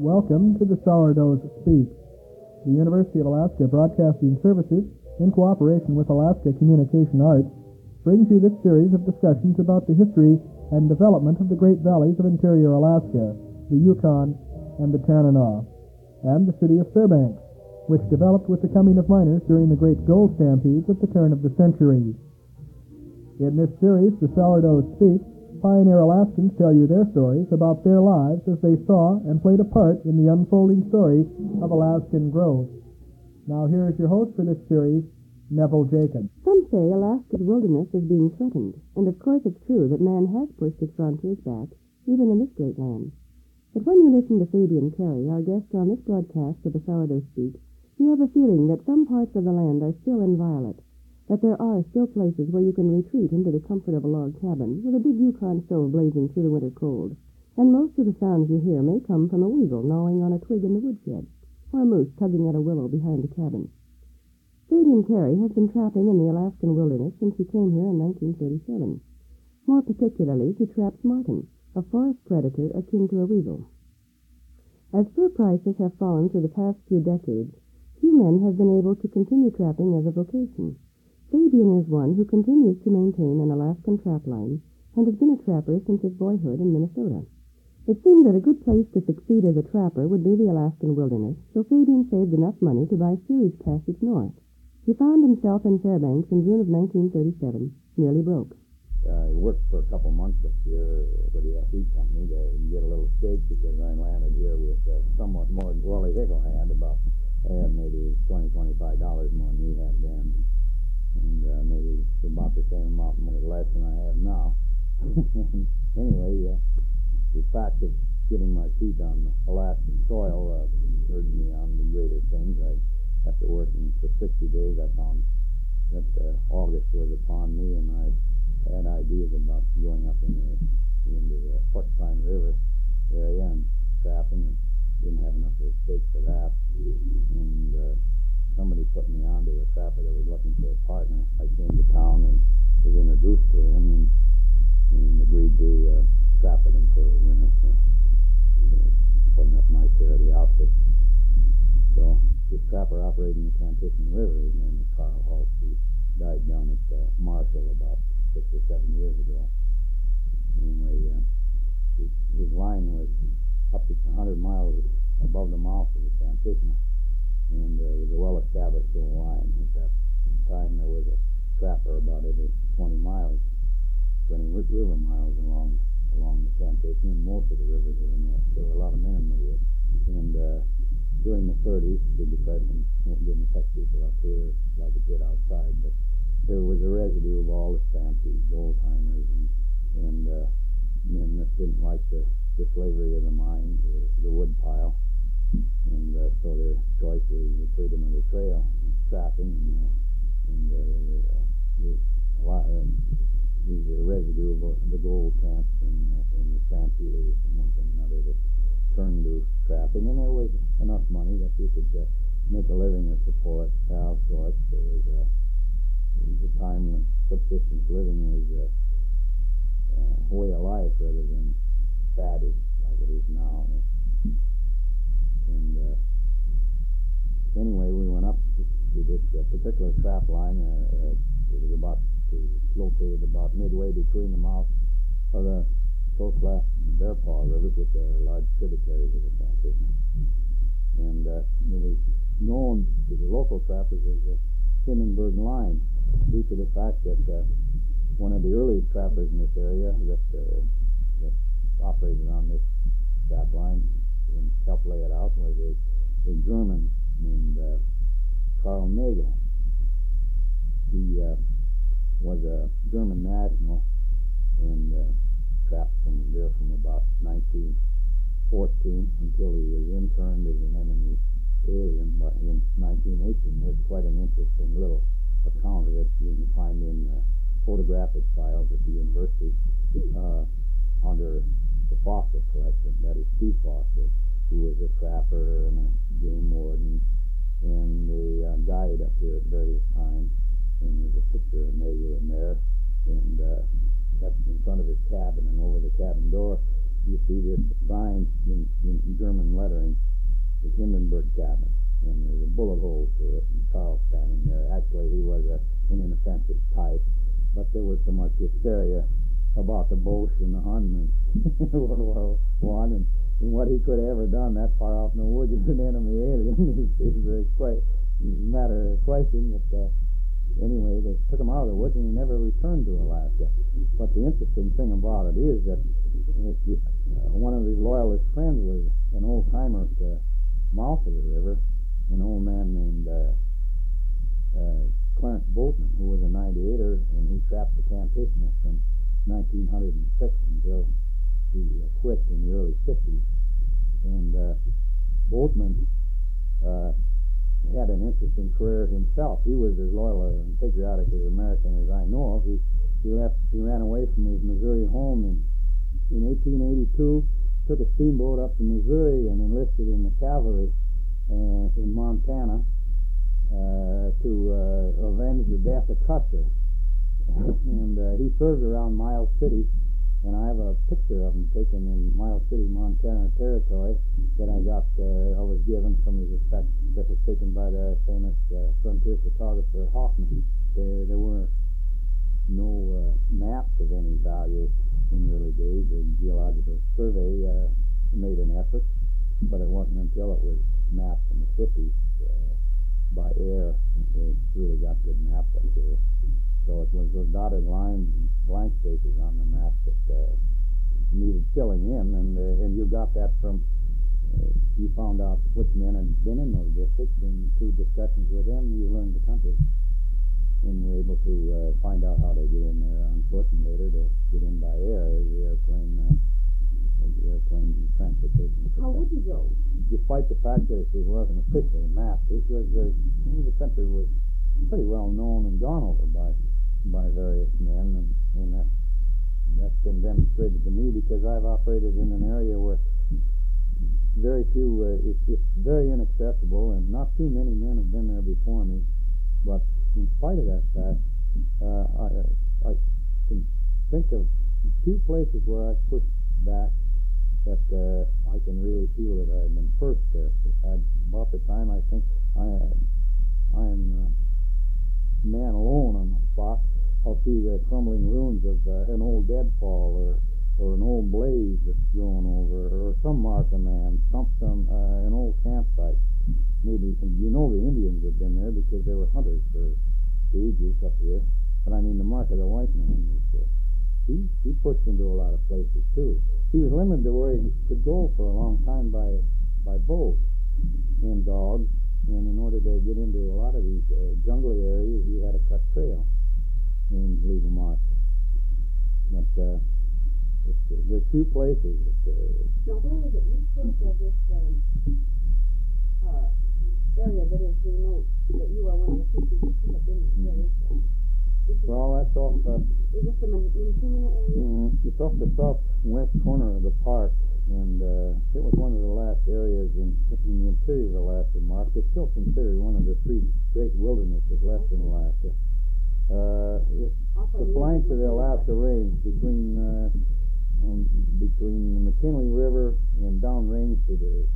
Welcome to the Sourdoughs Speak. The University of Alaska Broadcasting Services, in cooperation with Alaska Communication Arts, brings you this series of discussions about the history and development of the Great Valleys of interior Alaska, the Yukon, and the Tanana, and the city of Fairbanks, which developed with the coming of miners during the great gold stampedes at the turn of the century. In this series, the Sourdoughs Speak, pioneer Alaskans tell you their stories about their lives as they saw and played a part in the unfolding story of Alaskan growth. Now here is your host for this series, Neville Jacobs. Some say Alaska's wilderness is being threatened, and of course it's true that man has pushed its frontiers back, even in this great land. But when you listen to Fabian Carey, our guest on this broadcast of the Sourdoughs Speak, you have a feeling that some parts of the land are still inviolate, that there are still places where you can retreat into the comfort of a log cabin with a big Yukon stove blazing through the winter cold. And most of the sounds you hear may come from a weasel gnawing on a twig in the woodshed, or a moose tugging at a willow behind the cabin. Fabian Carey has been trapping in the Alaskan wilderness since he came here in 1937. More particularly, he traps marten, a forest predator akin to a weasel. As fur prices have fallen through the past few decades, few men have been able to continue trapping as a vocation. Fabian is one who continues to maintain an Alaskan trap line and has been a trapper since his boyhood in Minnesota. It seemed that a good place to succeed as a trapper would be the Alaskan wilderness, so Fabian saved enough money to buy steerage passage north. He found himself in Fairbanks in June of 1937, nearly broke. I worked for a couple months up here for the FE company to get a little stake because I landed here with somewhat more than Wally Hickel had, about maybe $20, $25 more than he had then. And maybe about the same amount more less than I have now. Anyway, the fact of getting my feet on Alaskan soil urged me on the greater things. After working for 60 days, I found that August was upon me, and I had ideas about going up into the Porcupine River area and trapping, and didn't have enough of a stake for that. And somebody put me on to a trapper that was looking for a partner. I came to town and was introduced to him and agreed to trap with him for a winter for putting up my share of the outfit. So this trapper operating the Tantishan River, his name was Carl Hulk. He died down at Marshall about 6 or 7 years ago. Anyway, his line was up to 100 miles above the mouth of the Tantishan. And it was a well-established little line. At that time, there was a trapper about every 20 river miles along the Tantishan, and most of the rivers were in there. There were a lot of men in the woods. And during the 30s, the Depression didn't affect people up here like it did outside, but there was a residue of all the stampedes, old-timers, and men that didn't like the slavery of the mines or the wood pile. And so their choice was the freedom of the trail, trapping, and there was a lot of the residue of the gold camps and the stampeders and one thing and another that turned to trapping. And there was enough money that you could make a living or support all sorts. There was a time when subsistence living was a way of life rather than faddy like it is now. And anyway, we went up to this particular trap line. It was located about midway between the mouth of the Choklah and Bear Paw rivers, which are large tributaries of the Tantishan. And it was known to the local trappers as the Hindenburg Line, due to the fact that one of the earliest trappers in this area that operated on this trap line and helped lay it out was a German named Karl Nagel. He was a German national and trapped from about 1914 until he was interned as an enemy alien in 1918. There's quite an interesting little account of it you can find in photographic files at the university under the Foster collection. That is Steve Foster, who was a trapper and a game warden and a guide up here at various times. And there's a picture of Nagel in there, and that's in front of his cabin, and over the cabin door you see this sign in German lettering, was so much hysteria about the Boche and the Hun in World War One, and what he could have ever done that far out in the woods as an enemy alien is quite a matter of question. But anyway, they took him out of the woods, and he never returned to Alaska. But the interesting thing about it is that one of his loyalist friends was an old-timer at the mouth of the river, an old man named Clarence Boatman, who was a 98er and who trapped the Kantishna from 1906 until he quit in the early 50s. And Boatman had an interesting career himself. He was as loyal and patriotic as American as I know of. He ran away from his Missouri home in 1882, took a steamboat up to Missouri and enlisted in the cavalry in Montana to avenge the death of Custer. And he served around Miles City, and I have a picture of him taken in Miles City, Montana Territory that I was given from his effect that was taken by the famous frontier photographer Hoffman. There were no maps of any value in the early days. The Geological Survey made an effort, but it wasn't until it was mapped in the 50s by air that we really got good maps up here. So it was those dotted lines and blank spaces on the map that needed filling in, and you got that from, you found out which men had been in those districts, and through discussions with them, you learned the country, and were able to find out how to get in there on foot, and later to get in by air as the airplane transportation. How would you go? Despite the fact that it wasn't officially mapped, the country was pretty well known and gone over by various men, and that's been demonstrated to me because I've operated in an area where very few, it's very inaccessible, and not too many men have been there before me. But in spite of that fact, I can think of two places where I've pushed back that I can really feel that I've been first there. About the time I think I'm man alone on the spot, I'll see the crumbling ruins of an old deadfall or an old blaze that's grown over, or some mark of man, an old campsite. Maybe, you know, the Indians have been there because they were hunters for ages up here. But I mean, the mark of the white man is, he pushed into a lot of places too. He was limited to where he could go for a long time by boat and dogs. And in order to get into a lot of these jungly areas, you had to cut trail and leave a mark. But there's few places that... Now, where is it? You spoke of this area that is remote, that you are one of the few people who have been there. Where is that? Well, that's off... is this the Minnesota area? It's off the southwest corner of the park. And it was one of the last areas in the interior of Alaska, Mark. It's still considered one of the three great wildernesses left in Alaska. It's the flanks of the Alaska Range between the McKinley River and downrange to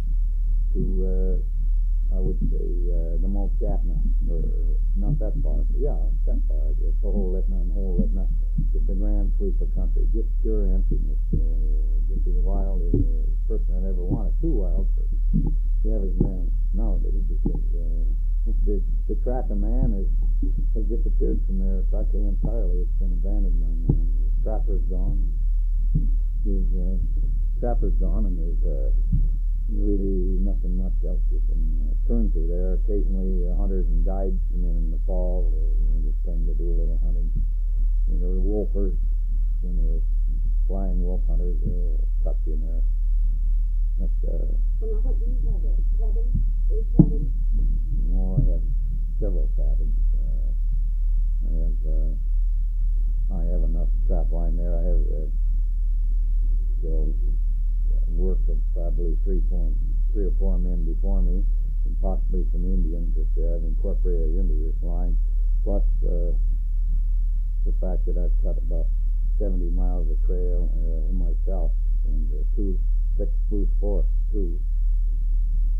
I would say the Multgatna, or not that far. Yeah, that far, I guess. The whole Litna and whole Litna. It's a grand sweep of country, just pure emptiness. Just as wild as a person I'd ever wanted. Too wild for the average man nowadays, because the track of man has disappeared from there practically entirely. It's been abandoned by man. The trapper's gone. There's really nothing much else you can turn to there. Occasionally, hunters and guides come in the fall, just trying to do a little hunting. There were wolfers when they were flying wolf hunters. They'll cut you in there. But, well, now, what do you have? A cabin? A cabin? I have several cabins. I have enough trap line there. I have still work of probably three or four men before me, and possibly some Indians that I've incorporated into this line, plus the fact that I've cut about 70 miles of trail myself, and through thick spruce forest too,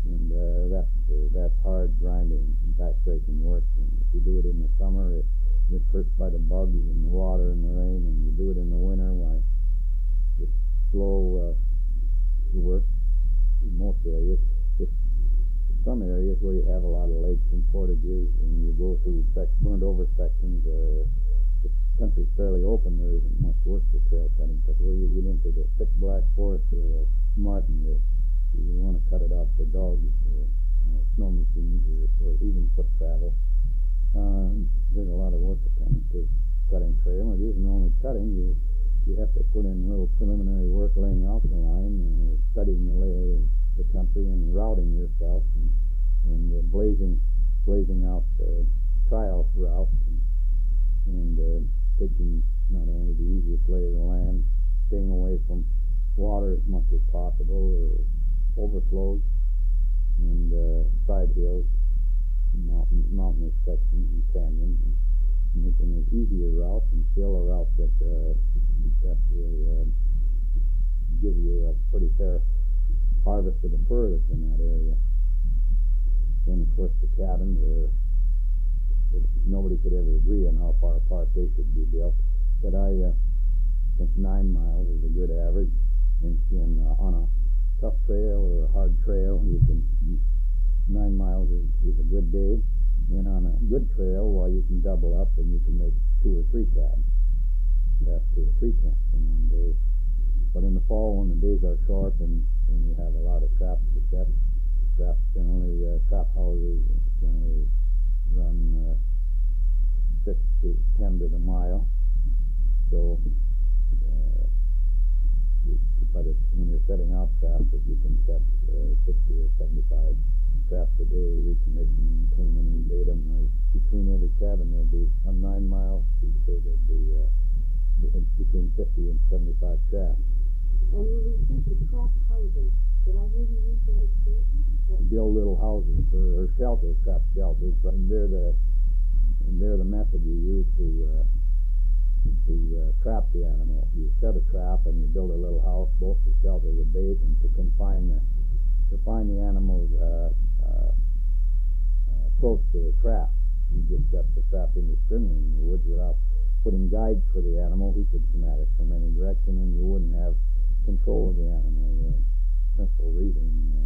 and that's hard grinding, backbreaking work. And if you do it in the summer, get cursed by the bugs and the water and the rain, and you do it in the winter, why, it's slow work in most areas. It's some areas where you have a lot of lakes and portages, and you go through burned over sections. The country's fairly open. There isn't much work for trail cutting, but where you get into the thick black forest where the marten lives, you want to cut it out for dogs or snow machines or even foot travel. There's a lot of work attendant to cutting trail. It isn't only cutting. You have to put in a little preliminary work, laying out the line, studying the lay of the country, and routing yourself, and blazing out trial routes, and taking not only the easiest lay of the land, staying away from water as much as possible, or overflows, and side hills, mountainous sections and canyons, and making an easier route and still a route that will give you a pretty fair harvest of the fur that's in that area. And of course the cabins nobody could ever agree on how far apart they should be built, but I think 9 miles is a good average. On a tough trail or a hard trail, 9 miles is a good day. And on a good trail, you can double up and you can make 2 or 3 cabs, perhaps 2 or 3 camps in one day. But in the fall, when the days are short and you have a lot of traps to set, trap houses generally run 6 to 10 to the mile. So, but when you're setting out traps, if you can set 60 or 75 traps a day, recommission, clean them, and bait them. Between every cabin, there'll be on 9 miles. You'd say there'd be between 50 and 75 traps. And you refer to trap houses. Did I hear you use that expression? Build little houses or shelters, trap shelters, and they're the method you use to trap the animal. You set a trap and you build a little house, both to shelter the bait and to confine the animal's approach to the trap. You just set the trap indiscriminately in the woods without putting guides for the animal. He could come at it from any direction, and you wouldn't have control of the animal. The principal reason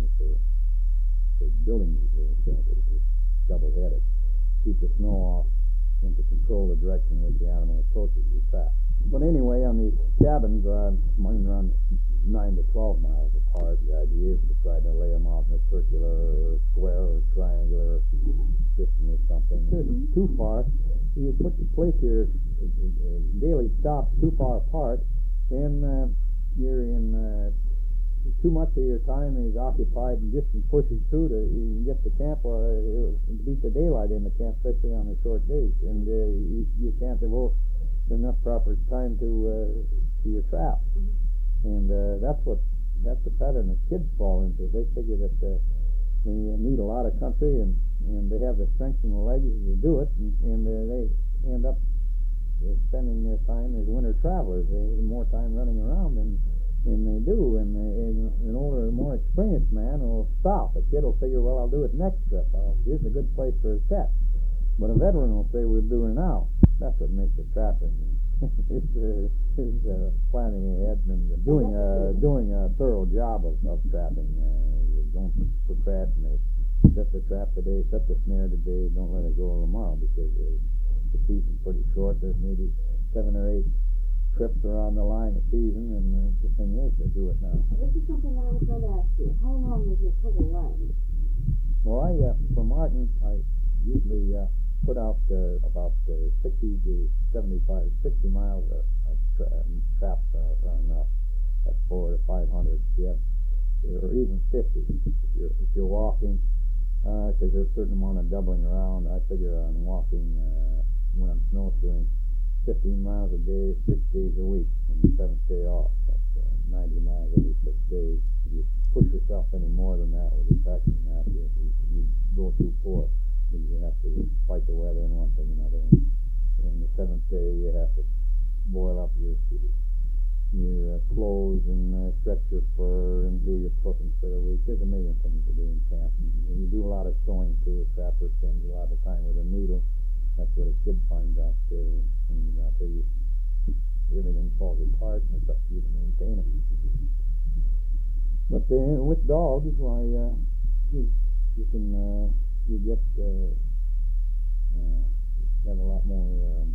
for building these little shelters is double-headed: keep the snow off and to control the direction which the animal approaches the trap. But anyway, on these cabins, mine run 9 to 12 miles apart. The idea is to try to lay them out in a circular or square or triangular system or something. If they're too far, you place your daily stops too far apart, then you're in too much of your time is occupied and distance pushes through to you can get to camp or beat the daylight in the camp, especially on the short days, and you can't devote enough proper time to your trap. And that's the pattern that kids fall into. They figure that they need a lot of country and they have the strength in the legs to do it, and they end up spending their time as winter travelers. They have more time running around than they do, and an older, more experienced man will stop. A kid will figure, well, I'll do it next trip. This is a good place for a set. But a veteran will say, we'll do it now. That's what makes it trapping. It's planning ahead and doing a thorough job of trapping. Don't procrastinate. Set the trap today, set the snare today, don't let it go tomorrow, because the season's pretty short. There's maybe 7 or 8 trips around the line a season, and the thing is to do it now. This is something I was going to ask you. How long is your total line? Well, for marten, I usually put out about 60 to 75, 60 miles of traps are enough. That's 400 to 500. Yeah, or even 50 if you're walking, because there's a certain amount of doubling around. I figure on walking when I'm snowshoeing, 15 miles a day, 6 days a week, and the 7th day off. That's 90 miles every 6 days. If you push yourself any more than that with your practicing that, you go too poor. You have to fight the weather and one thing and another. And the 7th day, you have to boil up your clothes and stretch your fur and do your cooking for the week. There's a million things to do in camp. And you do a lot of sewing too. A trapper spends a lot of time with a needle that's what a kid finds out when he's out there. Everything falls apart, and it's up to you to maintain it. But with dogs, why, you can you get have a lot more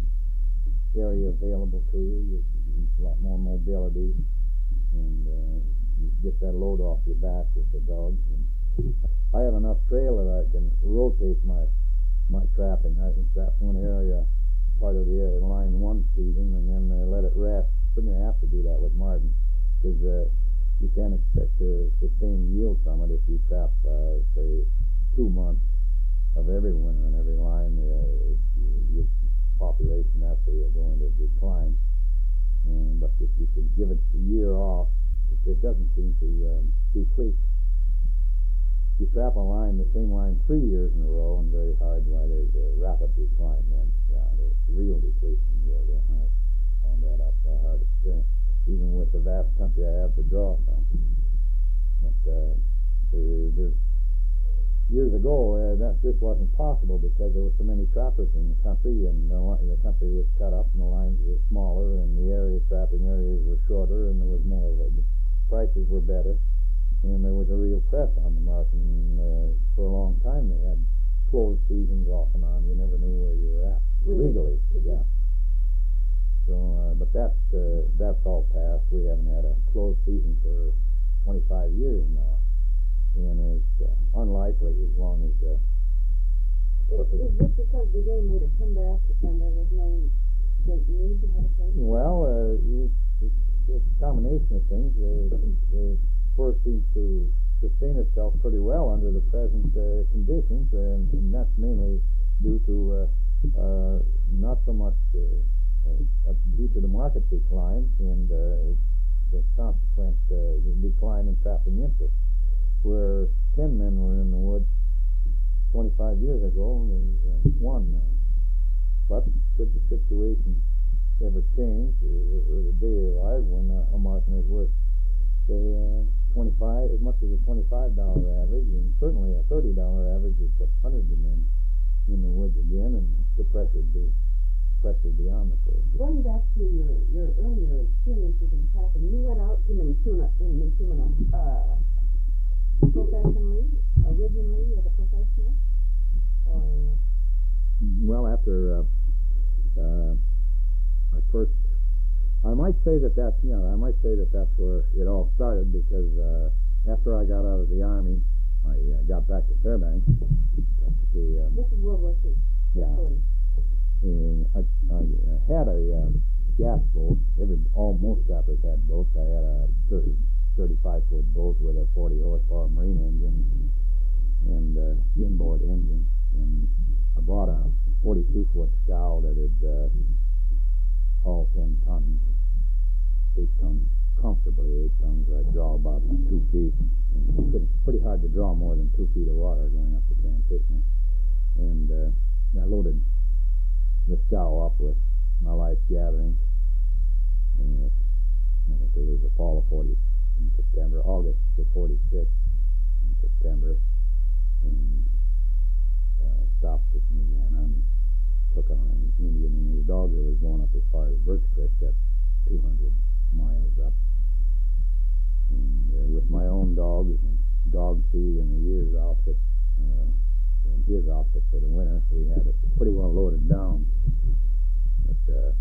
area available to you. A lot more mobility, and you get that load off your back with the dogs. And I have enough trail that I can rotate my trapping. I can trap one area part of the line one season and then let it rest. We're going to have to do that with marten, because you can't expect to sustain yield from it if you trap, say, 2 months of every winter in every line. Your population naturally are going to decline. But if you could give it a year off, it doesn't seem to deplete. If you trap a line, the same line 3 years in a row and very hard, why there's a rapid decline then. Yeah, there's real depletion. I found that out by hard experience, even with the vast country I have to draw from. But there's years ago, this wasn't possible because there were so many trappers in the country, and the country was cut up, and the lines were smaller, and the trapping areas were shorter, and there was more of the prices were better, and there was a real press on the market. And for a long time, they had closed seasons off and on. You never knew where you were at legally. Yeah. So, but that's all past. We haven't had a closed season for 25 years now. And it's unlikely as long as Is this because the game made a comeback and there was no great need to have a place? Well, it's a combination of things. The fur seems to sustain itself pretty well under the present conditions, and that's mainly due to not so much due to the market decline and the consequent decline in trapping interest. Where 10 men were in the woods 25 years ago, there's one now. But should the situation ever change, or the day arrive when a marten is worth, say, 25, as much as a $25 average, and certainly a $30 average would put hundreds of men in the woods again, and the pressure would be on the fur. Going back to your earlier experiences in trapping, you went out to Minchumina professionally, originally as a professional, or? Well, after I might say that's where it all started, because after I got out of the Army, I got back to Fairbanks. This is World War II. Yeah. And I had a gas boat. Most trappers had boats. I had a 35-foot boat with a 40-horsepower marine engine and inboard engine. And I bought a 42-foot scow that had haul 10 tons, 8 tons, comfortably 8 tons. I draw about 2 feet. And it's pretty hard to draw more than 2 feet of water going up the Kantishna. And I loaded the scow up with my life gatherings. And I think it was the fall of August of 46 in September, and stopped at Indiana and took on an Indian and his dogs that was going up as far as Birch Creek. That's 200 miles up. And with my own dogs and dog feed and the year's outfit and his outfit for the winter, we had it pretty well loaded down. But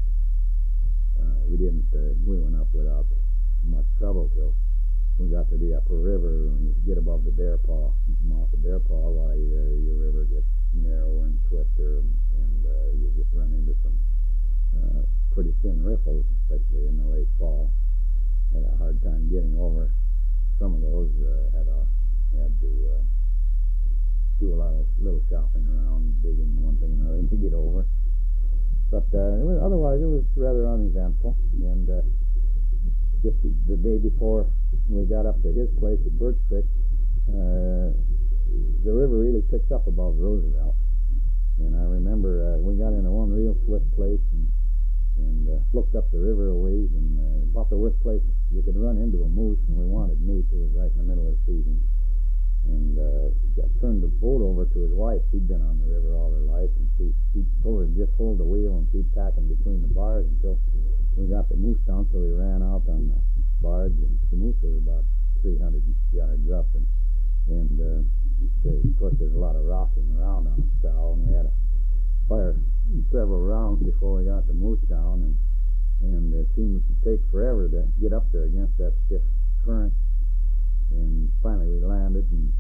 we went up without much trouble till we got to the upper river. When you get above the Bear Paw, off the Bear Paw, your river gets narrower and twister, and you run into some pretty thin riffles, especially in the late fall. Had a hard time getting over some of those. Had to do a lot of little shopping around, digging one thing and another to get over. But otherwise, it was rather uneventful. And just the day before we got up to his place at Birch Creek, the river really picked up above Roosevelt. And I remember we got into one real swift place and looked up the river a ways, and about the worst place you could run into a moose, and we wanted meat. It was right in the middle of the season. and turned the boat over to his wife. She'd been on the river all her life, and she told her to just hold the wheel and keep tacking between the bars until we got the moose down. So we ran out on the barge, and the moose was about 300 yards up, and of course there's a lot of rocking around on the scow, and we had to fire several rounds before we got the moose down, and it seemed to take forever to get up there against that stiff current. And finally we landed and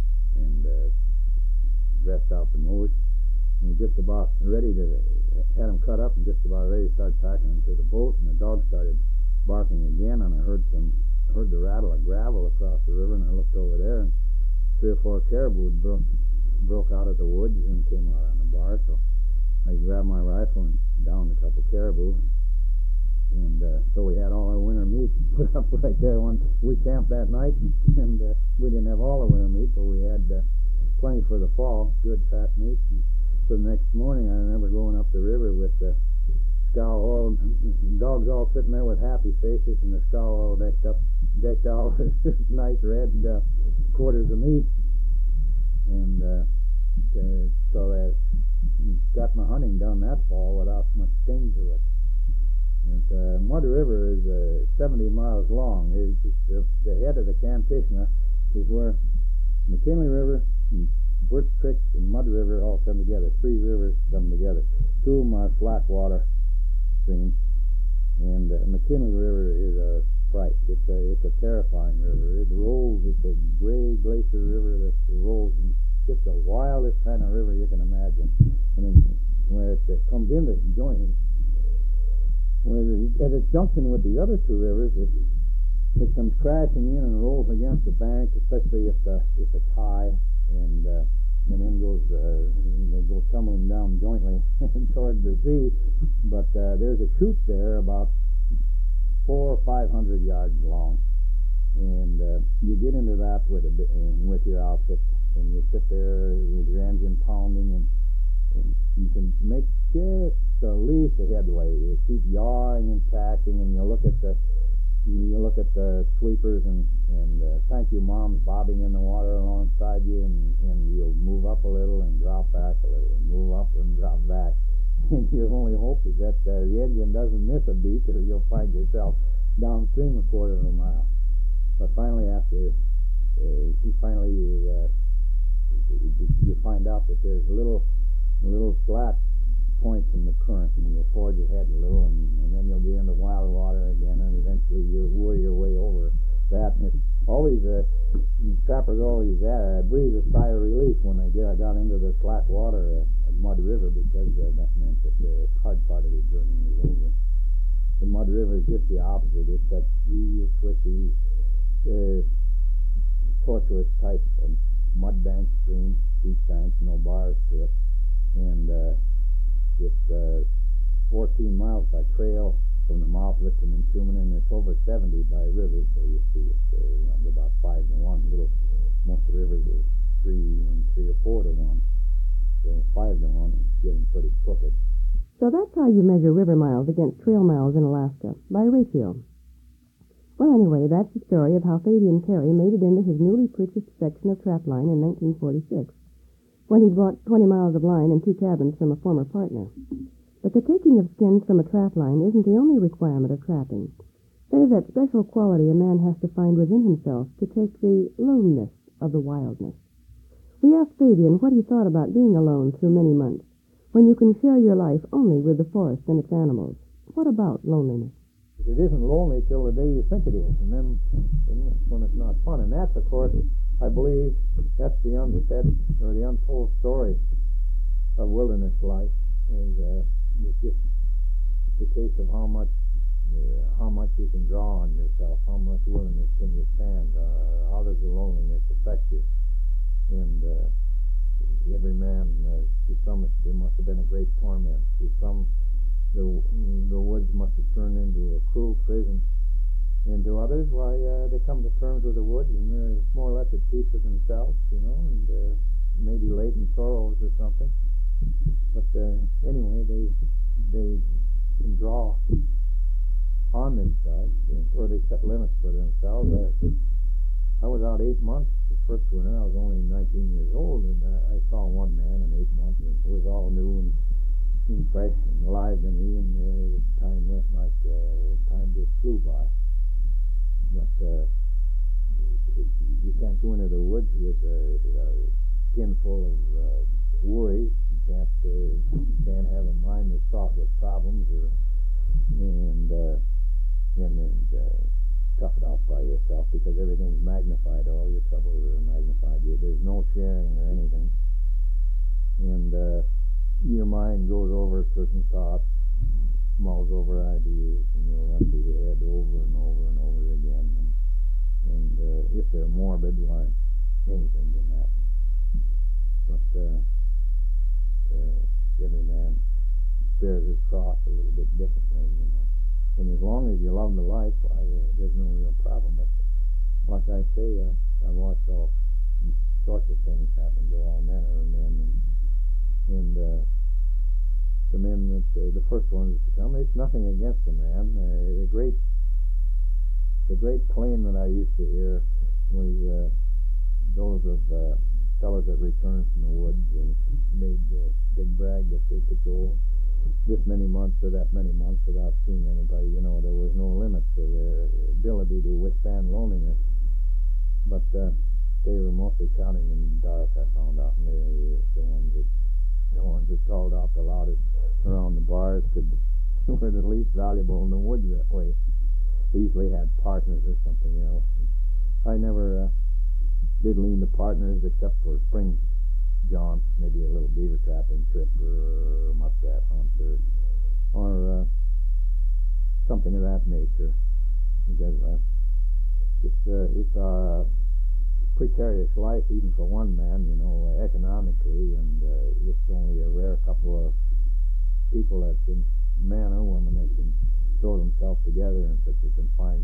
dressed out the moose. And we were just about ready to had them cut up and just about ready to start packing them to the boat, and the dog started barking again, and I heard the rattle of gravel across the river, and I looked over there, and 3 or 4 caribou broke out of the woods and came out on the bar. So I grabbed my rifle and downed a couple caribou, and so we had all our winter meat put up right there. We camped that night, and we didn't have all the winter meat, but we had plenty for the fall, good fat meat. And so the next morning, I remember going up the river with the scow dogs all sitting there with happy faces, and the scow all decked out with nice red quarters of meat. And so I got my hunting done that fall without much sting to it. And Mud River is 70 miles long. The head of the Kantishna is where McKinley River and Birch Creek and Mud River all come together. 3 rivers come together. 2 of them are slack water streams, and McKinley River is a fright. It's a terrifying river. It rolls. It's a gray glacier river that rolls, and just the wildest kind of river you can imagine. And then where it comes in the joint, at its junction with the other 2 rivers, it comes crashing in and rolls against the bank, especially if it's high, and then they go tumbling down jointly toward the sea. But there's a chute there about 400 or 500 yards long, and you get into that with your outfit, and you sit there with your engine pounding, and you can make just the least of headway. You keep yawing and tacking, and you look at the sweepers and thank you moms bobbing in the water alongside you, and you'll move up a little and drop back a little, and move up and drop back. And your only hope is that the engine doesn't miss a beat, or you'll find yourself downstream a quarter of a mile. But finally, after you find out that there's little slack points in the current, and you'll forge ahead a little, and then you'll get into wild water again, and eventually you'll worry your way over that. And it's always trappers always breathe a sigh of relief when they got into the slack water at Mud River, because that meant that the hard part of the journey was over. The Mud River is just the opposite. It's that real twisty, tortuous type of mud bank stream, steep banks, no bars to it, and it's 14 miles by trail from the mouth of it to Mintumin, and it's over 70 by river, so you see it around about 5 to 1. Most of the rivers are 3 or 4 to 1, so 5 to 1 is getting pretty crooked. So that's how you measure river miles against trail miles in Alaska, by ratio. Well, anyway, that's the story of how Fabian Carey made it into his newly purchased section of trap line in 1946. When he'd bought 20 miles of line and 2 cabins from a former partner. But the taking of skins from a trap line isn't the only requirement of trapping. There's that special quality a man has to find within himself to take the loneness of the wildness. We asked Fabian what he thought about being alone through many months, when you can share your life only with the forest and its animals. What about loneliness? It isn't lonely till the day you think it is, and then when it's not fun. And that's, of course, I believe, that's the unsaid or the untold story of wilderness life. It's just the case of how much you can draw on yourself, how much wilderness can you stand, how does the loneliness affect you. And every man, to some, it must have been a great torment. To some, the woods must have turned into a cruel prison. And to others, why, they come to terms with the woods, and they're more or less at peace with themselves, and maybe latent sorrows or something. But anyway, they can draw on themselves, or they set limits for themselves. I was out 8 months the first winter. I was only 19 years old, and I saw one man in 8 months, and it was all new and fresh and alive to me, and time went like time just flew by. But you can't go into the woods with a skin full of worry. You can't have a mind that's fraught with problems, and tough it out by yourself, because everything's magnified. All your troubles are magnified. There's no sharing or anything, and your mind goes over certain thoughts, mulls over ideas, and you'll run through your head over and over and over again. And if they're morbid, why, anything can happen. But every man bears his cross a little bit differently, you know. And as long as you love the life, why, there's no real problem. But like I say, I've watched all sorts of things happen to all manner of men, and the men that the first ones to come. It's nothing against the man. The great claim that I used to hear was those of fellows that returned from the woods and made big brag that they could go this many months or that many months without seeing anybody. You know, there was no limit to their ability to withstand loneliness. But they were mostly shouting in the dark, I found out, and the ones that called out the loudest around the bars were the least valuable in the woods that way. They usually had partners or something else. I never did lean to partners except for spring jaunts, maybe a little beaver trapping trip or muskrat hunt or something of that nature. Because it's a precarious life even for one man, you know, economically, and it's only a rare couple of people that can, man or woman, that can throw themselves together in such a confined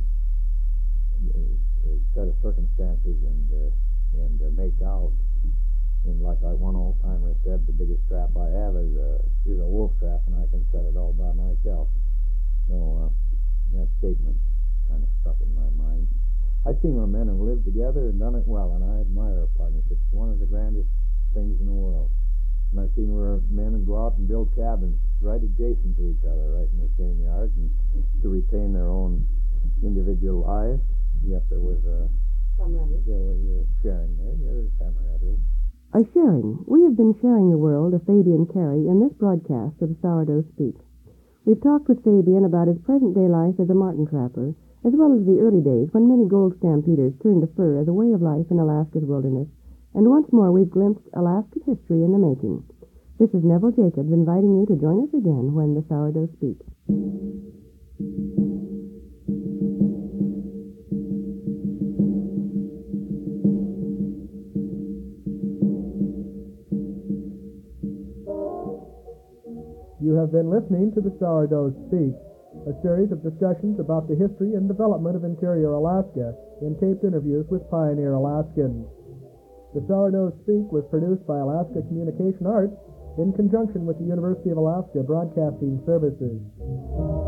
set of circumstances and make out. And like one old timer said, the biggest trap I have is a wolf trap, and I can set it all by myself. So that statement kind of stuck in my mind. I've seen where men have lived together and done it well, and I admire a partnership. It's one of the grandest things in the world. And I've seen where men would go out and build cabins right adjacent to each other, right in the same yard, and to retain their own individual lives. Yet there was sharing there. Yeah, there's camaraderie. A sharing. We have been sharing the world of Fabian Carey in this broadcast of Sourdough Speak. We've talked with Fabian about his present-day life as a marten trapper, as well as the early days when many gold stampeders turned to fur as a way of life in Alaska's wilderness. And once more we've glimpsed Alaska's history in the making. This is Neville Jacobs inviting you to join us again when the Sourdough Speaks. You have been listening to the Sourdough Speak, a series of discussions about the history and development of interior Alaska in taped interviews with pioneer Alaskans. The Sourdough Speak was produced by Alaska Communication Arts in conjunction with the University of Alaska Broadcasting Services.